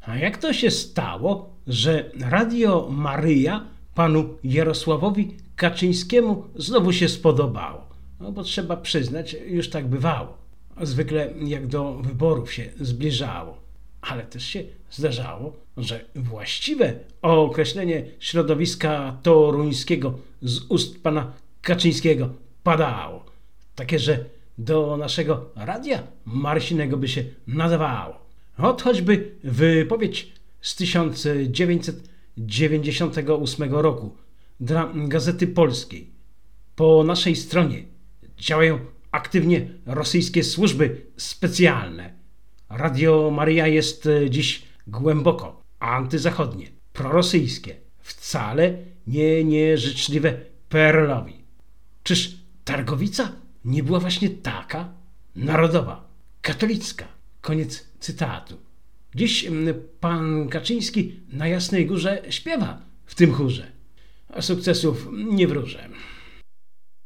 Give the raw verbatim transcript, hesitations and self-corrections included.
A jak to się stało, że Radio Maryja panu Jarosławowi Kaczyńskiemu znowu się spodobało? No bo trzeba przyznać, już tak bywało. Zwykle jak do wyborów się zbliżało. Ale też się zdarzało, że właściwe określenie środowiska toruńskiego z ust pana Kaczyńskiego padało. Takie, że do naszego radia Marsinego by się nadawało. Ot choćby wypowiedź z tysiąc dziewięćset dziewięćdziesiątego ósmego roku dla Gazety Polskiej. Po naszej stronie działają aktywnie rosyjskie służby specjalne. Radio Maryja jest dziś głęboko antyzachodnie, prorosyjskie, wcale nie nieżyczliwe P R L-owi. Czyż Targowica nie była właśnie taka? Narodowa, katolicka. Koniec cytatu. Dziś pan Kaczyński na Jasnej Górze śpiewa w tym chórze. A sukcesów nie wróżę.